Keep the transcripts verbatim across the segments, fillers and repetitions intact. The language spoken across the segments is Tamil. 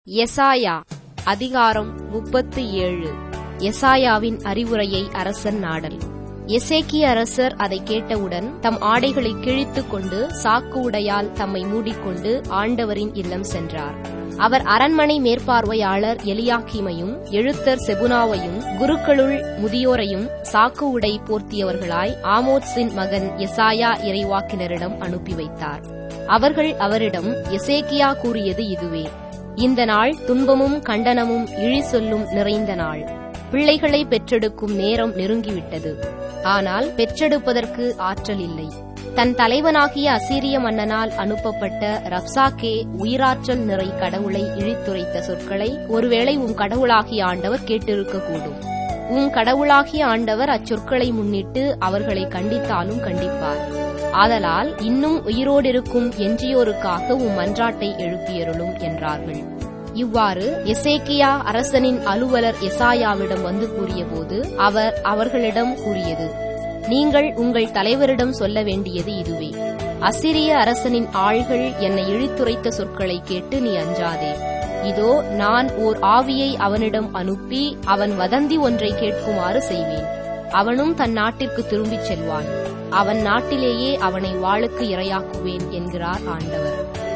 எசாயா அதிகாரம் முப்பத்து ஏழு. எசாயாவின் அறிவுரையை அரசன் நாடல். எசேக்கியா அரசர் அதை கேட்டவுடன் தம் ஆடைகளை கிழித்துக் கொண்டு சாக்கு உடையால் தம்மை மூடிக்கொண்டு ஆண்டவரின் இல்லம் சென்றார். அவர் அரண்மனை மேற்பார்வையாளர் எலியாக்கீமையும் எழுத்தர் செபுனாவையும் குருக்களுள் முதியோரையும் சாக்கு உடை போர்த்தியவர்களாய் ஆமோத்சின் மகன் எசாயா இறைவாக்கினரிடம் அனுப்பி வைத்தார். அவர்கள் அவரிடம், எசேக்கியா கூறியது இதுவே: இந்த நாள் துன்பமும் கண்டனமும் இழி சொல்லும் நிறைந்த நாள். பிள்ளைகளை பெற்றெடுக்கும் நேரம் நெருங்கிவிட்டது. ஆனால் பெற்றெடுப்பதற்கு ஆற்றல் இல்லை. தன் தலைவனாகிய அசீரிய மன்னனால் அனுப்பப்பட்ட ரப்சாக்கே, உயிராற்றல் நிறை கடவுளை இழித்துரைத்த சொற்களை ஒருவேளை உம் கடவுளாகிய ஆண்டவர் கேட்டிருக்கக்கூடும். உம் கடவுளாகிய ஆண்டவர் அச்சொற்களை முன்னிட்டு அவர்களை கண்டித்தாலும் கண்டிப்பார். ஆதலால் இன்னும் உயிரோடிருக்கும் எஞ்சியோருக்காக உம் மன்றாட்டை எழுப்பியருளும் என்றார்கள். இவ்வாறு எசேக்கியா அரசனின் அலுவலர் எசாயாவிடம் வந்து கூறியபோது அவர் அவர்களிடம் கூறியது: நீங்கள் உங்கள் தலைவரிடம் சொல்ல வேண்டியது இதுவே: அசிரிய அரசனின் ஆள்கள் என்னை இழித்துரைத்த சொற்களை கேட்டு நீ அஞ்சாதே. இதோ, நான் ஓர் ஆவியை அவனிடம் அனுப்பி அவன் வதந்தி ஒன்றை கேட்குமாறு செய்வேன். அவனும் தன் நாட்டிற்கு திரும்பிச் செல்வான். அவன் நாட்டிலேயே அவனை வாளுக்கு இரையாக்குவேன் என்கிறார் ஆண்டவர்.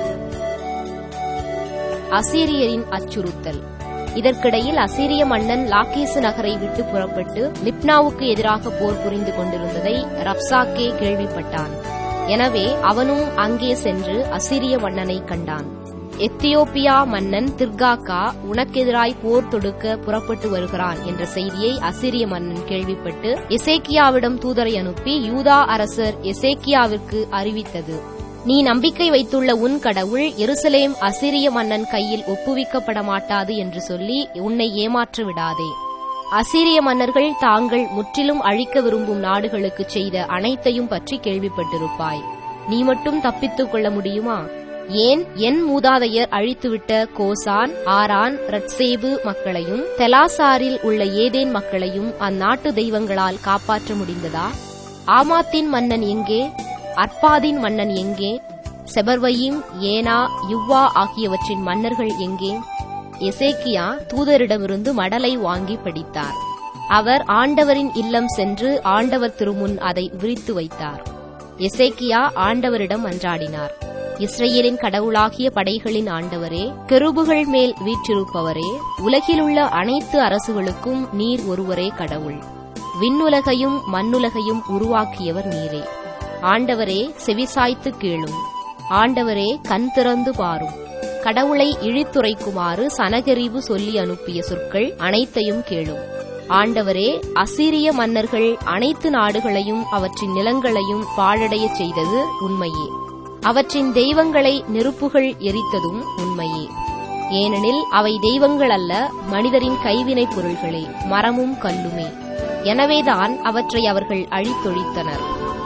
அசீரியரின் அச்சுறுத்தல். இதற்கிடையில் அசீரிய மன்னன் லாக்கீசு நகரை விட்டு புறப்பட்டு லிப்னாவுக்கு எதிராக போர் புரிந்து கொண்டிருந்ததை ரப்சாக்கே கேள்விப்பட்டான். எனவே அவனும் அங்கே சென்று அசீரிய மன்னனை கண்டான். எத்தியோப்பியா மன்னன் திர்காக்கா உனக்கெதிராய் போர் தொடுக்க புறப்பட்டு வருகிறான் என்ற செய்தியை அசீரிய மன்னன் கேள்விப்பட்டு எசேக்கியாவிடம் தூதரை அனுப்பி யூதா அரசர் எசேக்கியாவிற்கு அறிவித்தது: நீ நம்பிக்கை வைத்துள்ள உன் கடவுள் எருசலேம் அசீரிய மன்னன் கையில் ஒப்புவிக்கப்பட மாட்டாது என்று சொல்லி உன்னை ஏமாற்ற விடாதே. அசீரிய மன்னர்கள் தாங்கள் முற்றிலும் அழிக்க விரும்பும் நாடுகளுக்கு செய்த அனைத்தையும் பற்றி கேள்விப்பட்டிருப்பாய். நீ மட்டும் தப்பித்துக் கொள்ள முடியுமா? ஏன் என் மூதாதையர் அழித்துவிட்ட கோசான், ஆரான், ரட்சேபு மக்களையும் தெலாசாரில் உள்ள ஏதேன் மக்களையும் அந்நாட்டு தெய்வங்களால் காப்பாற்ற முடிந்ததா? ஆமாத்தின் மன்னன் எங்கே? அர்பாதின் மன்னன் எங்கே? செபர்வயீம், ஏனா, யுவ்வா ஆகியவற்றின் மன்னர்கள் எங்கே? எசேக்கியா தூதரிடமிருந்து மடலை வாங்கி படித்தார். அவர் ஆண்டவரின் இல்லம் சென்று ஆண்டவர் திருமுன் அதை விரித்து வைத்தார். எசேக்கியா ஆண்டவரிடம் மன்றாடினார்: இஸ்ரவேலின் கடவுளாகிய படைகளின் ஆண்டவரே, கெருபுகள் மேல் வீற்றிருப்பவரே, உலகிலுள்ள அனைத்து அரசுகளுக்கும் நீர் ஒருவரே கடவுள். விண்ணுலகையும் மண்ணுலகையும் உருவாக்கியவர் நீரே. ஆண்டவரே, செவிசாய்த்து கேளும். ஆண்டவரே, கண் திறந்து பாரும். கடவுளை இழித்துரைக்குமாறு சனகரிபு சொல்லி அனுப்பிய சொற்கள் அனைத்தையும் கேளும். ஆண்டவரே, அசீரிய மன்னர்கள் அனைத்து நாடுகளையும் அவற்றின் நிலங்களையும் பாழடையச் செய்தது உண்மையே. அவற்றின் தெய்வங்களை நெருப்புகள் எரித்ததும் உண்மையே. ஏனெனில் அவை தெய்வங்கள் அல்ல, மனிதரின் கைவினைப் பொருள்களே, மரமும் கல்லுமே. எனவேதான் அவற்றை அவர்கள் அழித்தொழித்தனர்.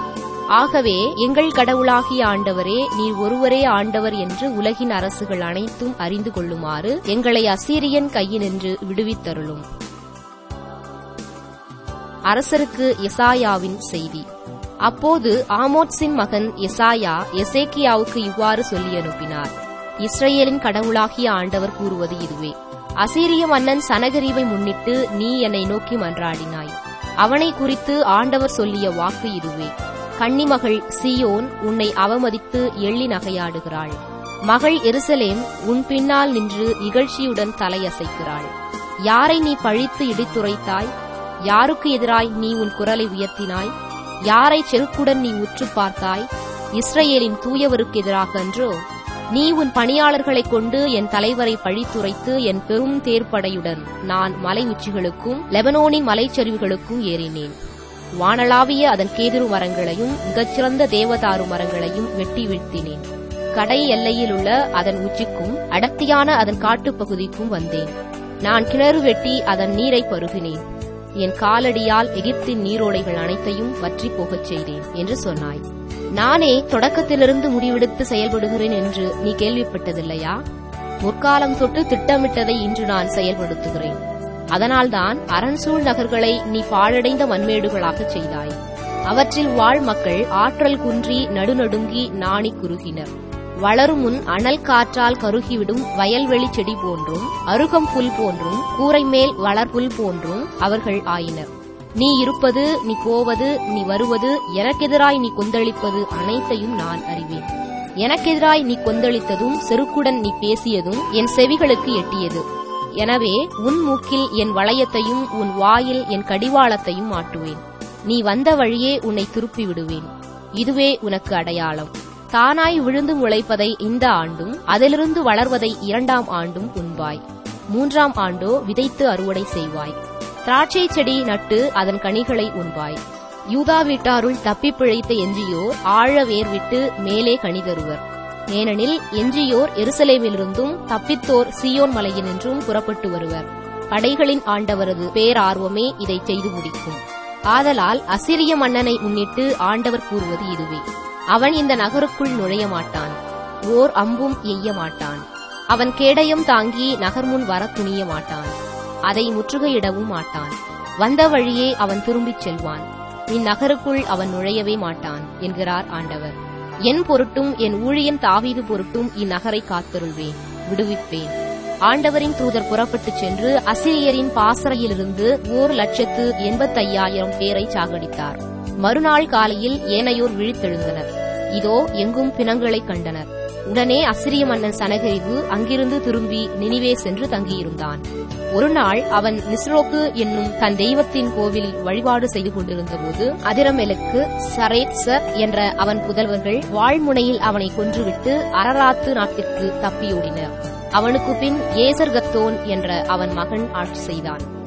ஆகவே எங்கள் கடவுளாகிய ஆண்டவரே, நீர் ஒருவரே ஆண்டவர் என்று உலகின் அரசுகள் அனைத்தும் அறிந்து கொள்ளுமாறு எங்களை அசீரியன் கையினின்று விடுவித்தருளும். அரசருக்கு எசாயாவின் செய்தி. அப்போது ஆமோத்சின் மகன் எசாயா எசேக்கியாவுக்கு இவ்வாறு சொல்லி அனுப்பினார்: இஸ்ரவேலின் கடவுளாகிய ஆண்டவர் கூறுவது இதுவே: அசீரிய மன்னன் சனகரிபை முன்னிட்டு நீ என்னை நோக்கி மன்றாடினாய். அவனை குறித்து ஆண்டவர் சொல்லிய வாக்கு இதுவே: கன்னிமகள் சீயோன் உன்னை அவமதித்து எள்ளி நகையாடுகிறாள். மகள் எருசலேம் உன் பின்னால் நின்று இகழ்ச்சியுடன் தலையசைக்கிறாள். யாரை நீ பழித்து இடித்துரைத்தாய்? யாருக்கு எதிராய் நீ உன் குரலை உயர்த்தினாய்? யாரை செருக்குடன் நீ உற்று பார்த்தாய்? இஸ்ரவேலின் தூயவருக்கு எதிராக அன்றோ? நீ உன் பணியாளர்களைக் கொண்டு என் தலைவரை பழித்துரைத்து என் பெரும் தேர்ப்படையுடன் நான் மலை உச்சிகளுக்கும் லெபனோனின் மலைச்சரிவுகளுக்கும் ஏறினேன். வானளாவிய அதன் கேதுரு மரங்களையும் மிகச்சிறந்த தேவதாரு மரங்களையும் வெட்டி வீழ்த்தினேன். கடை எல்லையில் உள்ள அதன் உச்சிக்கும் அடர்த்தியான அதன் காட்டுப்பகுதிக்கும் வந்தேன். நான் கிணறு வெட்டி அதன் நீரை பருகினேன். என் காலடியால் எகிப்தின் நீரோடைகள் அனைத்தையும் வற்றி போகச் செய்தேன் என்று சொன்னாய். நானே தொடக்கத்திலிருந்து முடிவெடுத்து செயல்படுகிறேன் என்று நீ கேள்விப்பட்டதில்லையா? முற்காலம் தொட்டு திட்டமிட்டதை இன்று நான் செயல்படுத்துகிறேன். அதனால்தான் அரண்சூழ் நகர்களை நீ பாழடைந்த மண்மேடுகளாகச் செய்தாய். அவற்றில் வாழ் மக்கள் ஆற்றல் குன்றி நடுநடுங்கி நாணி குறுகினர். வளரும் முன் அனல் காற்றால் கருகிவிடும் வயல்வெளி செடி போன்றும் அருகம் புல் போன்றும் கூரை மேல் வளர்புல் போன்றும் அவர்கள் ஆயினர். நீ இருப்பது, நீ போவது, நீ வருவது, எனக்கெதிராய் நீ கொந்தளிப்பது அனைத்தையும் நான் அறிவேன். எனக்கெதிராய் நீ கொந்தளித்ததும் செருக்குடன் நீ பேசியதும் என் செவிகளுக்கு எட்டியது. எனவே உன் மூக்கில் என் வளையத்தையும் உன் வாயில் என் கடிவாளத்தையும் மாட்டுவேன். நீ வந்த வழியே உன்னை திருப்பி விடுவேன். இதுவே உனக்கு அடையாளம். தானாய் விழுந்து முளைப்பதை இந்த ஆண்டும் அதிலிருந்து வளர்வதை இரண்டாம் ஆண்டும் உண்பாய். மூன்றாம் ஆண்டோ விதைத்து அறுவடை செய்வாய். திராட்சை செடி நட்டு அதன் கனிகளை உண்பாய். யூதா வீட்டாருள் தப்பி பிழைத்த எஞ்சியோர் ஆழ வேர் விட்டு மேலே கனி தருவர். ஏனெனில் எஞ்சியோர் எருசலேமிலிருந்தும் தப்பித்தோர் சீயோன் மலையினின்றும் புறப்பட்டு வருவர். படைகளின் ஆண்டவரது பேரார்வமே இதை செய்து முடிக்கும். ஆதலால் அசிரிய மன்னனை முன்னிட்டு ஆண்டவர் கூறுவது இதுவே: அவன் இந்த நகருக்குள் நுழைய மாட்டான், ஓர் அம்பும் எய்ய மாட்டான். அவன் கேடயம் தாங்கி நகர்முன் வர துணிய மாட்டான், அதை முற்றுகையிடவும் மாட்டான். வந்த வழியே அவன் திரும்பிச் செல்வான், இந்நகருக்குள் அவன் நுழையவே மாட்டான் என்கிறார் ஆண்டவர். என் பொருட்டும் என் ஊழியன் தாவீது பொருட்டும் இந்நகரை காத்தருள்வேன், விடுவிப்பேன். ஆண்டவரின் தூதர் புறப்பட்டுச் சென்று அசிரியரின் பாசறையிலிருந்து ஓர் லட்சத்து எண்பத்தையாயிரம் பேரை சாகடித்தார். மறுநாள் காலையில் ஏனையோர் விழித்தெழுந்தனர். இதோ எங்கும் பிணங்களை கண்டனர். உடனே அசிரிய மன்னன் சனகரிபு அங்கிருந்து திரும்பி நினிவே சென்று தங்கியிருந்தான். ஒரு நாள் அவன் நிஸ்ரோக்கு என்னும் தன் தெய்வத்தின் கோவிலில் வழிபாடு செய்து கொண்டிருந்தபோது அதிரமெலுக்கு, சரேத்சர் என்ற அவன் புதல்வர்கள் வாழ்முனையில் அவனை கொன்றுவிட்டு அரராத்து நாட்டிற்கு தப்பியோடினர். அவனுக்கு பின் ஏசர்கத்தோன் என்ற அவன் மகன் ஆட்சி செய்தான்.